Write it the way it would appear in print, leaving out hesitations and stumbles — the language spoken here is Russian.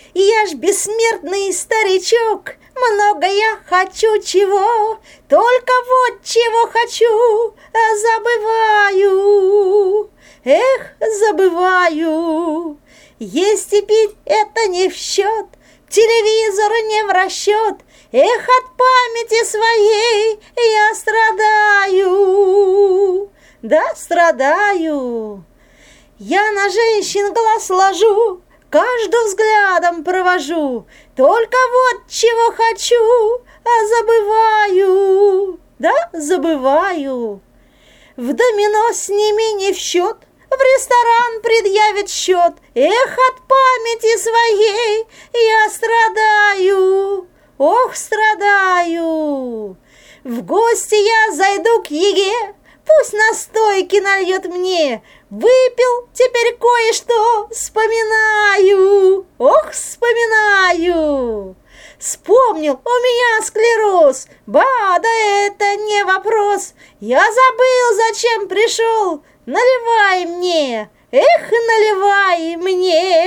Я ж бессмертный старичок, много я хочу чего, только вот чего хочу, забываю. Эх, забываю. Есть и пить это не в счет, телевизор не в расчет. Эх, от памяти своей я страдаю. Да, страдаю. Я на женщин глаз ложу, каждым взглядом провожу, только вот чего хочу, забываю. Да, забываю. В домино с ними не в счет, в ресторан предъявит счет. Эх, от памяти своей я страдаю. Ох, страдаю. В гости я зайду к Еге, пусть настойки нальет мне. Выпил, теперь кое-что вспоминаю. Ох, вспоминаю. Вспомнил, у меня склероз. Ба, да это не вопрос. Я забыл, зачем пришел. Наливай мне, эх, наливай мне.